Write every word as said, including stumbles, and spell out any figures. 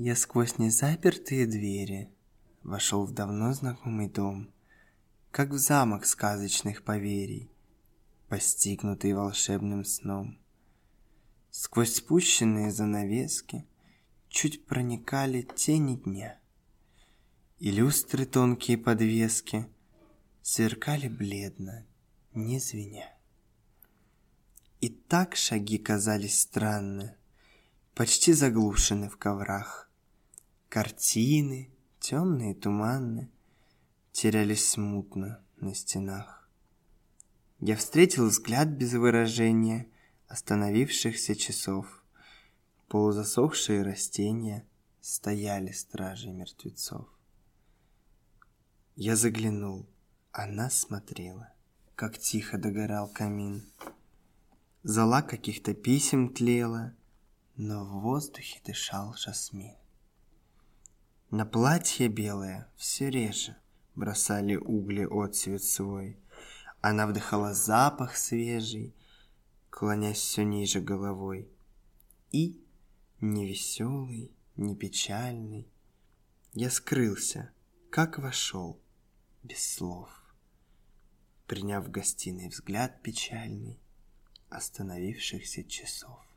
Я сквозь незапертые двери вошел в давно знакомый дом, как в замок сказочных поверий, постигнутый волшебным сном. Сквозь спущенные занавески чуть проникали тени дня, и люстры тонкие подвески сверкали бледно, не звеня. И так шаги казались странны, почти заглушены в коврах. Картины, темные, туманные, терялись смутно на стенах. Я встретил взгляд без выражения остановившихся часов. Полузасохшие растения стояли стражей мертвецов. Я заглянул, она смотрела, как тихо догорал камин. Зола каких-то писем тлела, но в воздухе дышал жасмин. На платье белое все реже бросали угли отсвет свой. Она вдыхала запах свежий, клонясь все ниже головой. И, ни веселый, ни печальный, я скрылся, как вошел, без слов, приняв в гостиной взгляд печальный остановившихся часов.